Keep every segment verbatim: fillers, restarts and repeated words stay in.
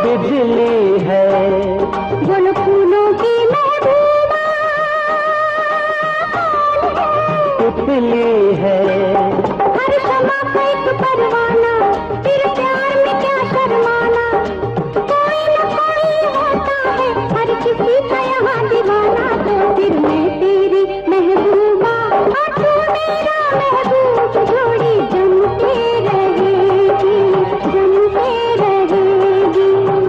बिजली है, गुल फूलों की महबूबा तितली है, हर शमा का एक परवाना, तेरे प्यार में क्या शर्माना, कोई न कोई होता है हर किसी का यहाँ दीवाना। तो फिर मैं तेरी महबूबा और तू मेरा महबूब, जोड़ी जमते रहेगी जमते रहेगी।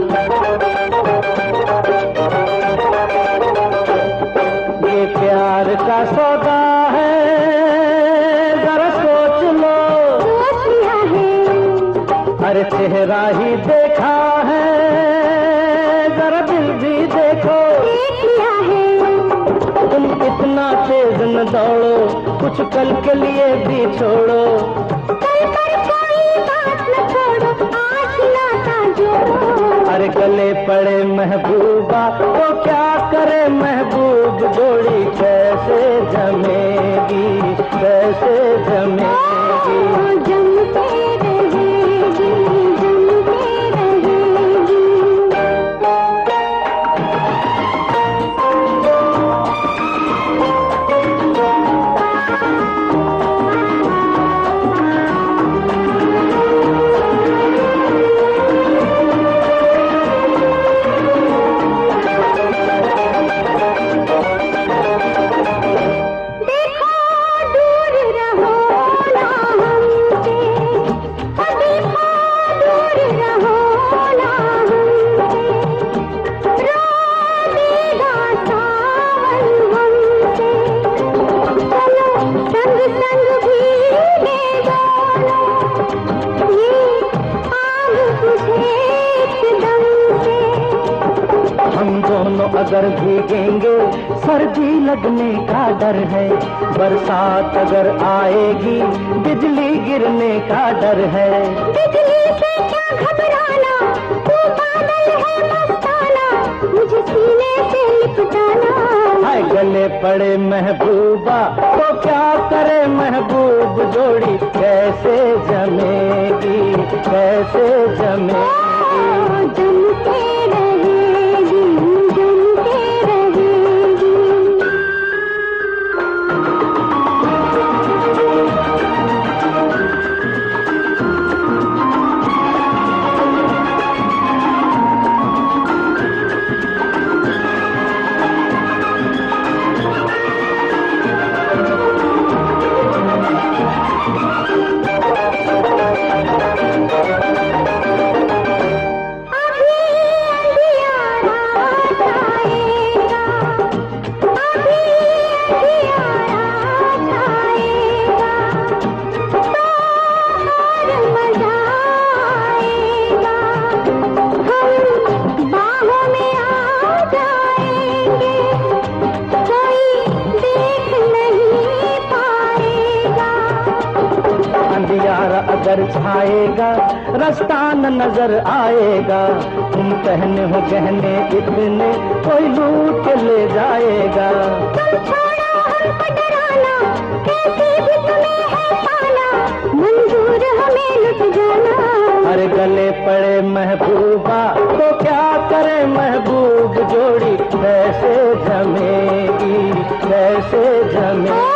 ये प्यार का सौदा है, जरा सोच लो, सोच लिया है, अरे चेहरा ही देखा है, जरा दिल भी देखो, देख लिया है। तुम इतना तेज न दौड़ो, कुछ कल के लिए भी छोड़ो, कल पर कोई बात न छोड़ो, आज नाता जोड़ो। अरे गले पड़े महबूबा तो क्या करे महबूब, जोड़ी कैसे जमेगी कैसे जमेगी। जमते रहेगी जमते रहेगी। अगर भीगेंगे सर्दी लगने का डर है, बरसात अगर आएगी बिजली गिरने का डर है। बिजली से क्या घबराना, तू बादल है मस्ताना, मुझे सीने से लिपटाना। हाय गले पड़े महबूबा तो क्या करे महबूब, जोड़ी कैसे जमेगी कैसे जमेगी। जमते रहेगी जमते रहेगी। अगर छाएगा रास्ता न नजर आएगा, तुम पहने हो गहने इतने कोई लूट के ले जाएगा। तुम छोड़ो हमको डराना, कैसे भी तुम्हें है पाना, मंजूर हमें लुट जाना। अरे गले पड़े महबूबा तो क्या करे महबूब, जोड़ी कैसे जमेगी कैसे जमेगी।